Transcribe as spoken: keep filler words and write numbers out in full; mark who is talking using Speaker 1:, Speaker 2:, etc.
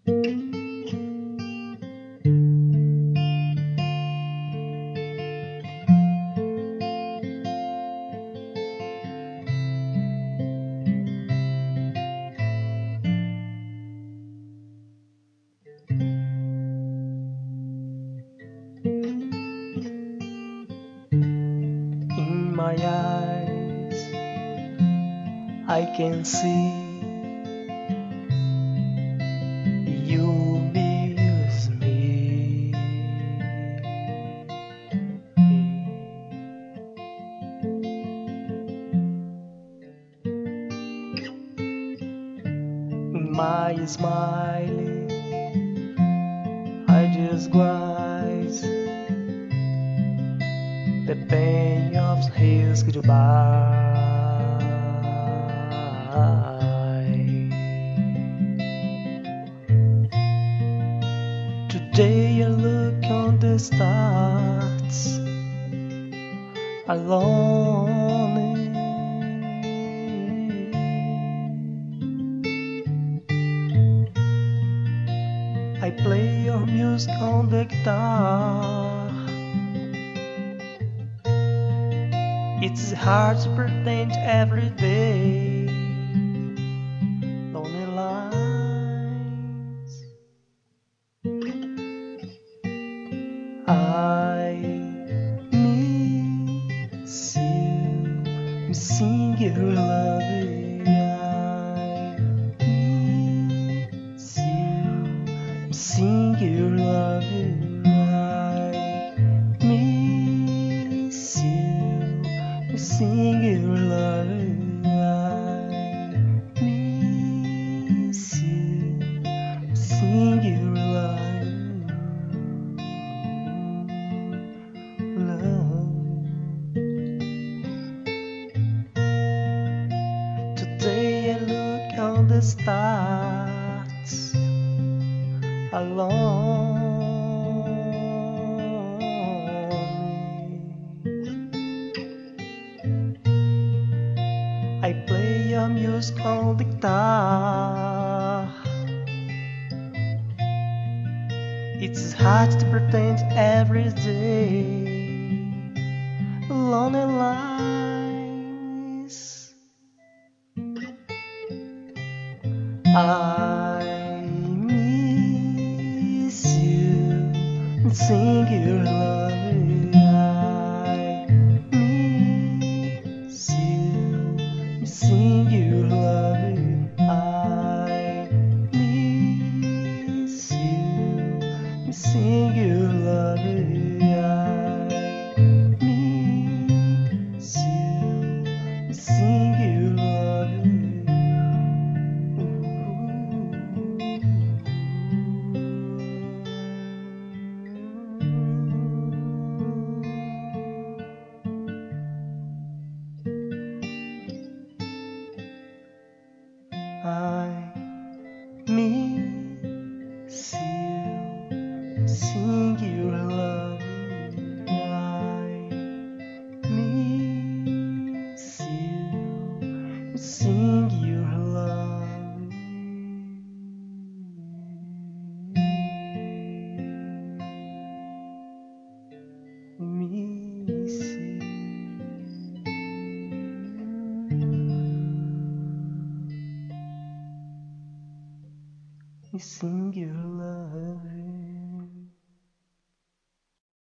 Speaker 1: In my eyes, I can see you miss me. In my smile, I disguise the pain of his goodbye. Today I look on the stars alone. I play your music on the guitar. It's hard to pretend every day. Lonely lines. I miss you, missing your love. I miss you, missing your love. I miss you, missing your love. I miss you, missing your love. Today I look on the stars alone. I play your music on the guitar. It's hard to pretend every day. Lonely lies. I miss you, sing your love. I miss you, sing your love. I miss you, sing your love. I miss you, sing your love. I miss you, sing your love. I miss you, sing your love. Miss you, sing your love.